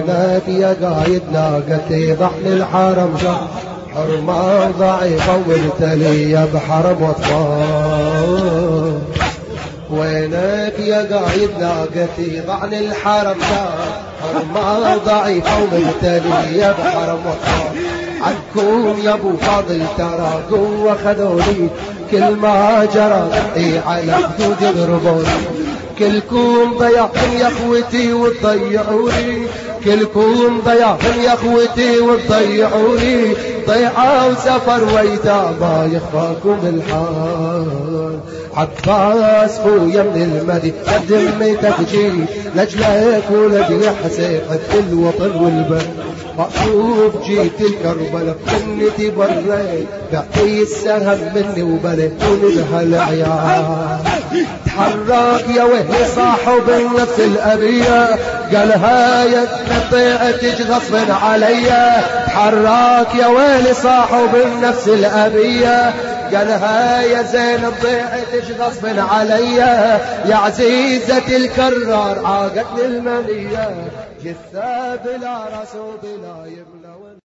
وينك يا قايد ناقتي ضحن الحرم حرمة ضعيفة ومبتلية بحرم واطفال. وينك يا قايد ناقتي ضحن الحرم حرمة ضعيفة ومبتلية بحرم واطفال. عنكم يا ابو فاضل ترى قوة خذوني كل ما جرى على خدود يضربوني. كلكم ضيعتم يا اخوتي وتضيعوني كلكم ضيعتم يا اخوتي وتضيعوني. ضيعة وسفر ويدا ما يخفاكم الحال. عباس خويا من المدي قدم تجي لجلك ولجل حسين قد الوطن والبلد. مقصوف جيت الكربلة مني بريت بعطي السهم مني وبليتوني بهالعيال. تحرك يا وهي صاحب النفس الأبية قالها يا طيعتك غصب عليا. تحرك يا ويلي صاحب النفس الأبية قالها يا زين طيعتك غصب عليا. يا عزيزة الكرار عاقتني المنية جثة بلا راس وبلا يبلى.